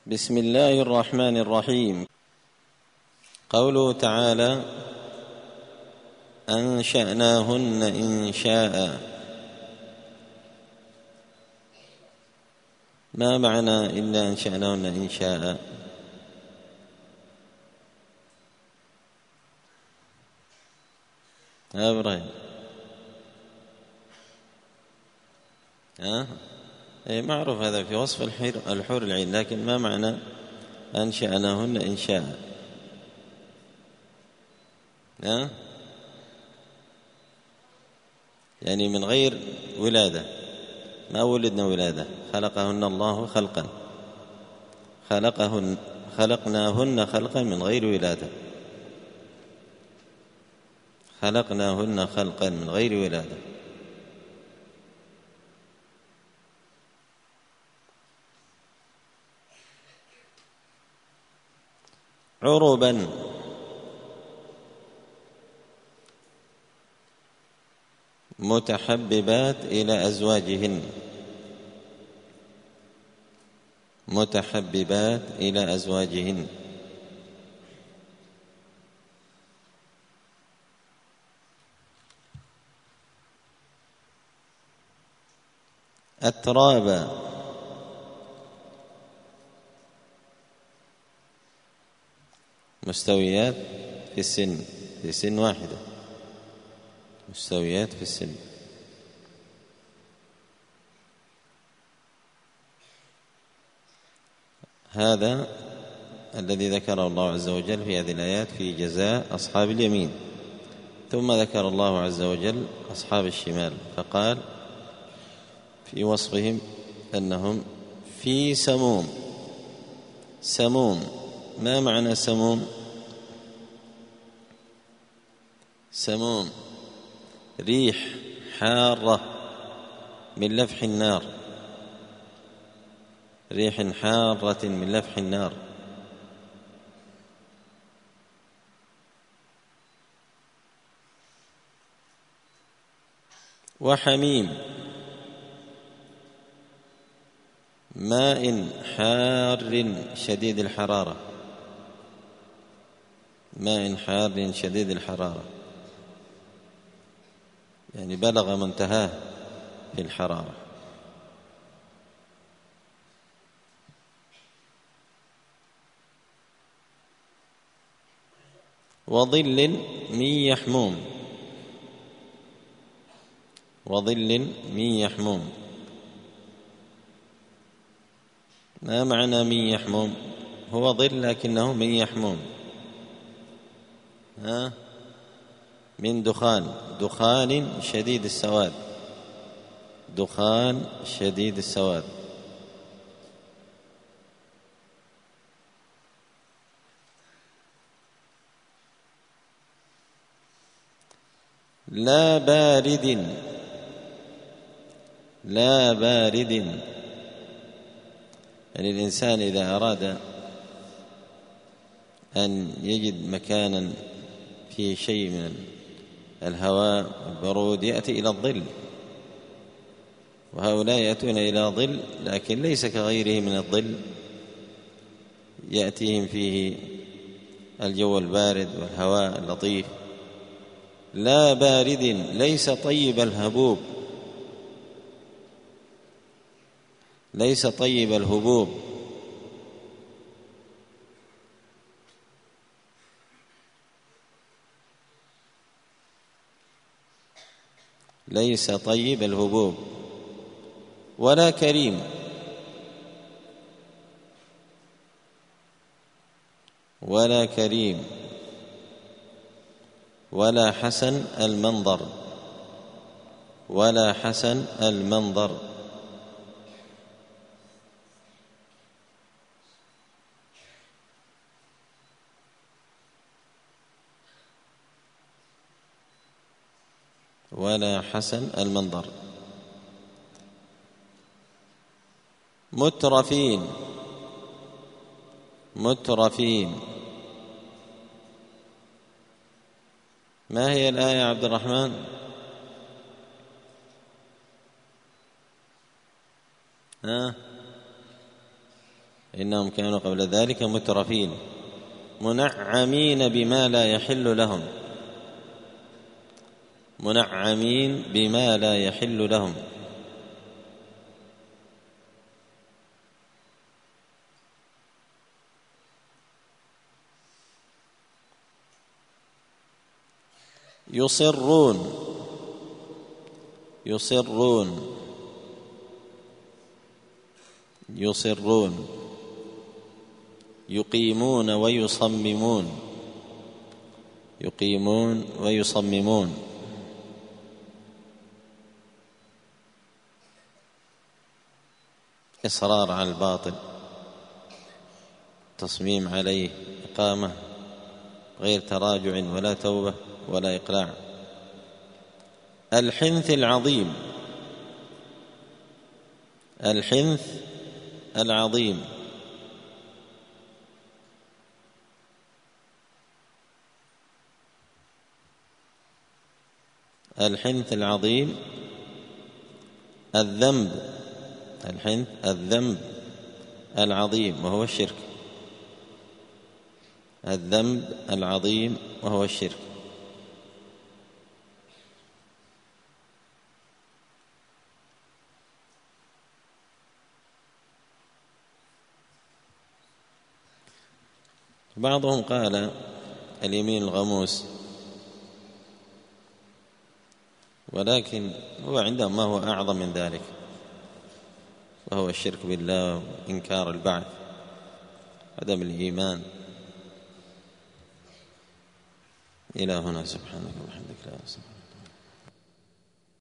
بسم الله الرحمن الرحيم. قوله تعالى: أنشأناهن إنشاء. ما معنى إلا أنشأناهن إنشاء؟ إبراهيم معروف هذا في وصف الحور العين، لكن ما معنى أنشأناهن إنشاء؟ يعني من غير ولادة، ما ولدنا ولادة، خلقهن الله خلقا، خلقناهن خلقا من غير ولادة، خلقناهن خلقا من غير ولادة. عربا، متحببات إلى أزواجهن، متحببات إلى أزواجهن. أترابا، مستويات في السن، في سن واحدة، مستويات في السن. هذا الذي ذكره الله عز وجل في هذه الآيات في جزاء أصحاب اليمين. ثم ذكر الله عز وجل أصحاب الشمال، فقال في وصفهم أنهم في سموم. سموم، ما معنى سموم؟ سموم ريح حارة من لفح النار، ريح حارة من لفح النار. وحميم، ماء حار شديد الحرارة، ماء حار شديد الحرارة، يعني بلغ منتهاه في الحرارة. وظل من يحموم، وظل من يحموم. ما معنى من يحموم؟ هو ظل لكنه من يحموم، من دخان، دخان شديد السواد، دخان شديد السواد. لا بارد، لا بارد، يعني الإنسان إذا أراد أن يجد مكانا فيه شيء من الهواء والبرود يأتي إلى الظل، وهؤلاء يأتون إلى ظل لكن ليس كغيره من الظل، يأتيهم فيه الجو البارد والهواء اللطيف. لا بارد، ليس طيب الهبوب، ليس طيب الهبوب. ليس طيب الهبوب. ولا كريم، ولا كريم. ولا حسن المنظر، ولا حسن المنظر. ولا حسن المنظر. مترفين، مترفين. ما هي الآية يا عبد الرحمن؟ إنهم كانوا قبل ذلك مترفين منعمين بما لا يحل لهم، منعمين بما لا يحل لهم. يصرون يصرون يصرون يقيمون ويصممون يقيمون ويصممون. إصرار على الباطل، تصميم عليه، إقامة غير تراجع ولا توبة ولا إقلاع. الحنث العظيم، الحنث العظيم، الحنث العظيم. الذنب، الحنث الذنب العظيم وهو الشرك، الذنب العظيم وهو الشرك. بعضهم قال اليمين الغموس، ولكن هو عندهم ما هو أعظم من ذلك، وهو الشرك بالله وإنكار البعث، عدم الإيمان. إلى هنا، سبحانك وبحمدك لا إله إلا أنت.